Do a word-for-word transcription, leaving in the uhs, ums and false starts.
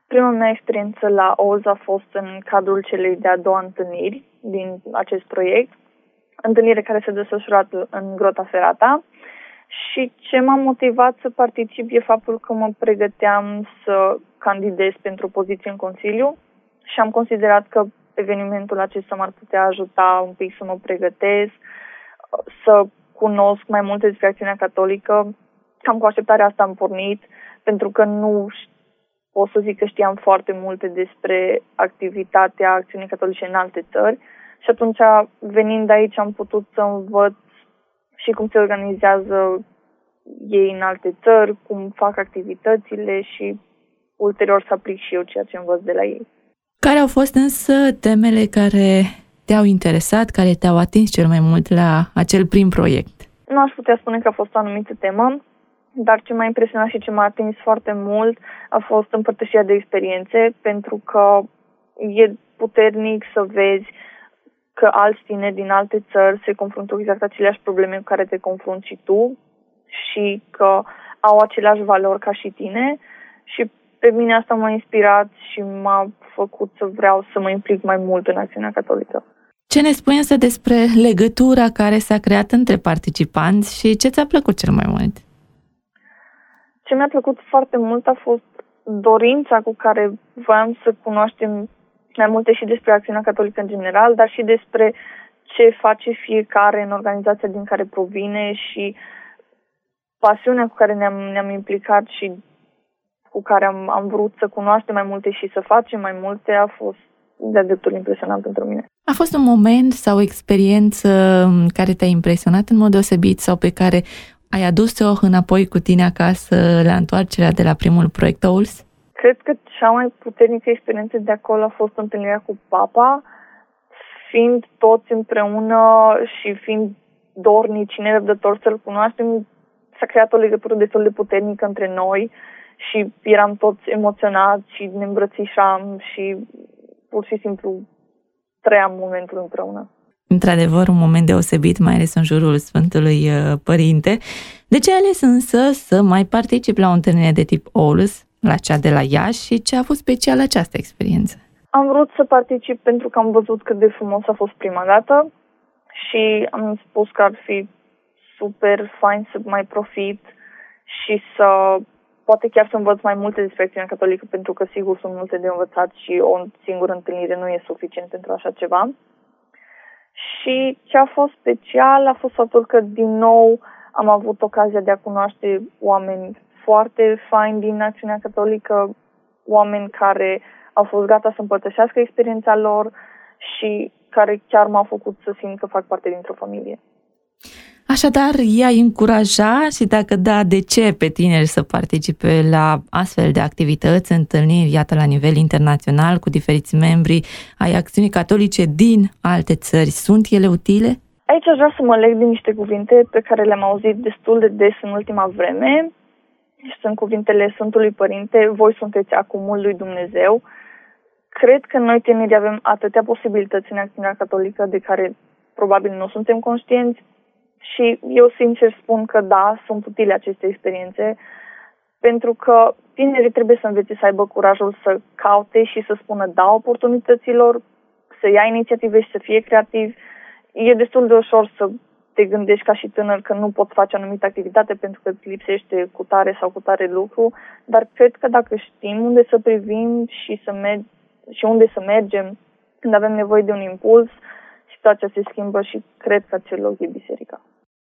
Prima mea experiență la O Z a fost în cadrul celei de-a doua întâlniri din acest proiect, întâlnire care s-a desfășurat în Grota Ferata. Și ce m-a motivat să particip e faptul că mă pregăteam să candidez pentru o poziție în Consiliu și am considerat că evenimentul acesta m-ar putea ajuta un pic să mă pregătesc, să cunosc mai multe despre Acțiunea Catolică. Cam cu așteptarea asta am pornit, pentru că nu pot să zic că știam foarte multe despre activitatea Acțiunii Catolice în alte țări. Și atunci, venind aici, am putut să învăț și cum se organizează ei în alte țări, cum fac activitățile și ulterior să aplic și eu ceea ce învăț de la ei. Care au fost însă temele care te-au interesat, care te-au atins cel mai mult la acel prim proiect? Nu aș putea spune că a fost o anumită temă, dar ce m-a impresionat și ce m-a atins foarte mult a fost împărtășirea de experiențe, pentru că e puternic să vezi că alți tineri din alte țări se confruntă cu exact aceleași probleme cu care te confrunți și tu și că au aceleași valori ca și tine și pe mine asta m-a inspirat și m-a făcut să vreau să mă implic mai mult în Acțiunea Catolică. Ce ne spui însă despre legătura care s-a creat între participanți și ce ți-a plăcut cel mai mult? Ce mi-a plăcut foarte mult a fost dorința cu care voiam să cunoaștem mai multe și despre Acțiunea Catolică în general, dar și despre ce face fiecare în organizația din care provine și pasiunea cu care ne-am, ne-am implicat și cu care am, am vrut să cunoaștem mai multe și să facem mai multe a fost de-a dreptul impresionant pentru mine. A fost un moment sau o experiență care te-a impresionat în mod deosebit sau pe care ai adus-o înapoi cu tine acasă la întoarcerea de la primul proiect O L S? Cred că cea mai puternică experiență de acolo a fost întâlnirea cu Papa, fiind toți împreună și fiind dornici și nerăbdători să-L cunoaștem, s-a creat o legătură destul de puternică între noi și eram toți emoționați și ne îmbrățișam și pur și simplu trăiam momentul împreună. Într-adevăr, un moment deosebit, mai ales în jurul Sfântului Părinte. De ce ai ales însă să mai participi la o întâlnire de tip O L S, la cea de la Iași, și ce a fost special această experiență? Am vrut să particip pentru că am văzut cât de frumos a fost prima dată și am spus că ar fi super fain să mai profit și să poate chiar să învăț mai multe despre Acțiunea Catolică, pentru că sigur sunt multe de învățat și o singură întâlnire nu e suficient pentru așa ceva. Și ce a fost special a fost faptul că din nou am avut ocazia de a cunoaște oameni foarte faini din Acțiunea Catolică, oameni care au fost gata să împărtășească experiența lor și care chiar m-au făcut să simt că fac parte dintr-o familie. Așadar, i-ai încuraja și dacă da, de ce pe tineri să participe la astfel de activități, întâlniri, iată, la nivel internațional, cu diferiți membri ai Acțiunii Catolice din alte țări? Sunt ele utile? Aici aș vrea să mă leg din niște cuvinte pe care le-am auzit destul de des în ultima vreme. Sunt cuvintele Sfântului Părinte: voi sunteți acumul lui Dumnezeu. Cred că noi tinerii avem atâtea posibilități în Acțiunea Catolică de care probabil nu suntem conștienți și eu sincer spun că da, sunt utile aceste experiențe, pentru că tinerii trebuie să învețe să aibă curajul să caute și să spună da oportunităților, să ia inițiative și să fie creativi. E destul de ușor să te gândești ca și tânăr că nu poți face o anumită activitate pentru că îți lipsește cu tare sau cu tare lucru, dar cred că dacă știm unde să privim și, să merg- și unde să mergem când avem nevoie de un impuls, situația se schimbă și cred că acel loc e biserica.